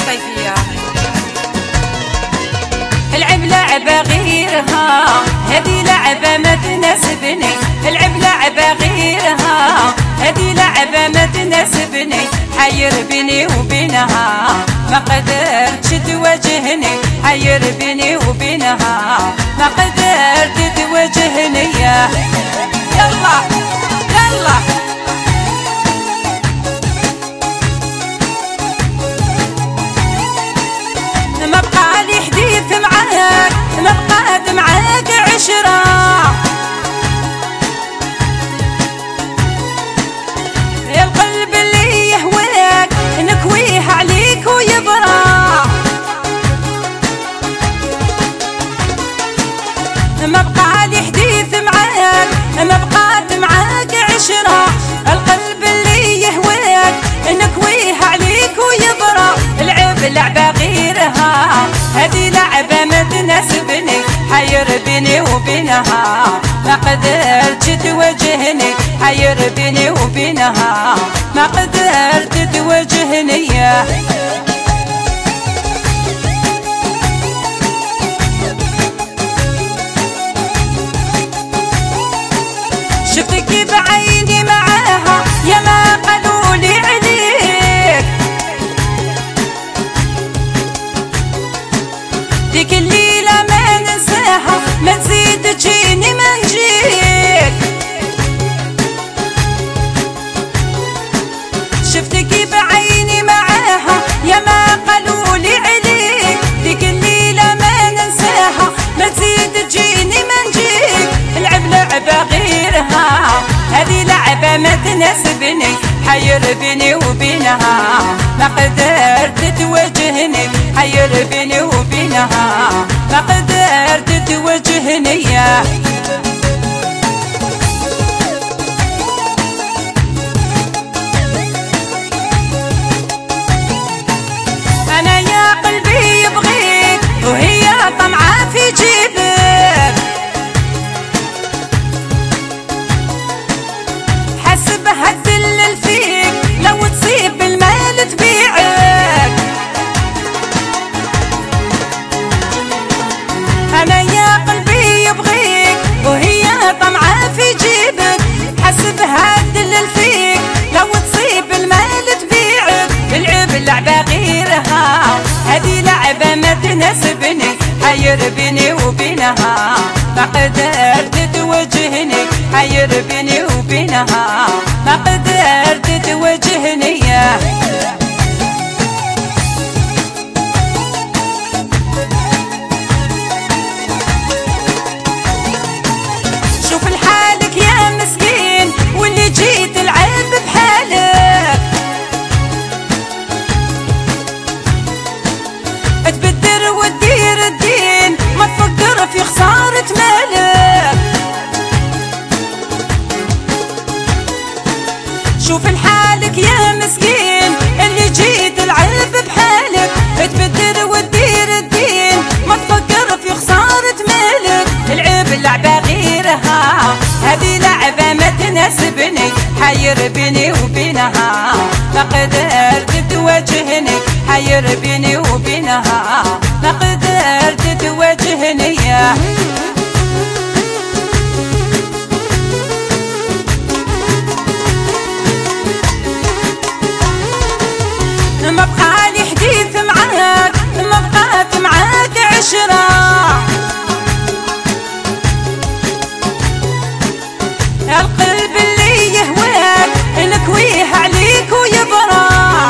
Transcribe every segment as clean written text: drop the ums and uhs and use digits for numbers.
الكيفية. العب لعبة غيرها، هذه لعبة ما تناسبني. العب لعبة غيرها، هذه لعبة ما تناسبني. حير بيني وبينها، ما قدرتش تواجهني. حير بيني وبينها، ما قدرت تواجهني. يلا يلا ما بقى لي حديث معاك، ما بقات معاك عشرة. يا القلب اللي يهواك نكويه عليك ويبرى. ما بقى لي حديث معاك، ما بقات معاك عشرة. القلب اللي يهواك نكويه عليك ويبرى. العب لعبة غيرها، هذه لعبة ما تناسبني. حير بيني وبينها، ما قدرتش تواجهني. حير بيني وبينها، ما قدرت تواجهني. شفتك بعيني معاها، يا ما قالوا لي عليك. ديك الليلة ما ننساها، ما تزيد تجيني ما نجيك. شفتك بعيني معاها، يا ما قالوا لي عليك. ديك الليلة ما ننساها، ما تزيد تجيني ما نجيك. العب لعبة غيرها، هذه لعبة ما تناسبني. حير بيني وبينها، ما قدرت تواجهني. حير بيني وبينها، ما قدرت تواجهني. أنا يا قلبي يبغيك، وهي طمعة في جيبك. حسبها تدلل فيك، لو تصيب المال تبيعك. أنا يا قلبي يبغيك، وهي طمعة في جيبك. حسبها تدلل فيك، لو تصيب المال تبيعك. العب لعبة غيرها، هذه لعبة ما تناسبني. حير بيني وبينها، ما قدرت تواجهني. حير بيني وبينها، ما قدرت تواجهني. شوف لحالك يا مسكين، واللي جيت العب بحالك. تبدر وتدير الدين، ما تفكر في خسارة مالك. شوف لحالك يا مسكين، اللي جيت العب بحالك. تبدر وتدير الدين، ما تفكر في خسارة مالك. العب لعبة غيرها، هذه لعبة ما تناسبني. حير بيني وبينها، ما قدرت تواجهني. حير بيني وبينها، ما قدرت تواجهني. ما بقى لي حديث معاك، ما بقات معاك عشرة. القلب اللي يهواك نكويه عليك ويبرى.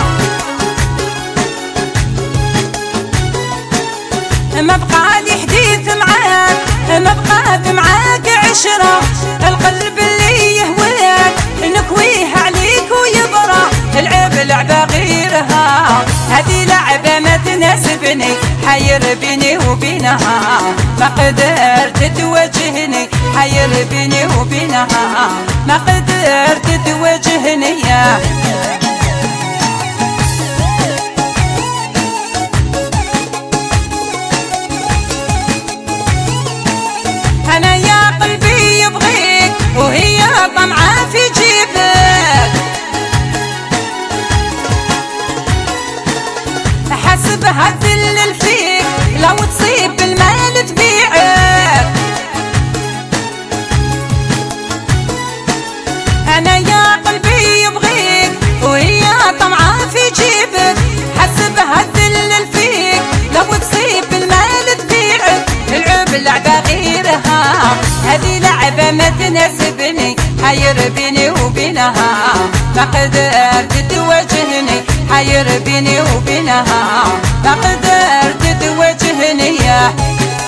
ما بقى لي حديث معاك، ما بقات معاك عشرة. القلب اللي يهواك نكويه عليك ويبرى. العب لعبة غيرها، هذه لعبة ما تناسبني. حير بيني وبينها، ما قدرت تواجهني. حير بيني وبينها، ما قدرت تواجهني. أنا يا قلبي يبغيك، وهي طمعة في جيبك. حسب معاها ما تناسبني، حير بيني وبينها ما قدرت تواجهني، حير بيني وبينها ما قدرت تواجهني.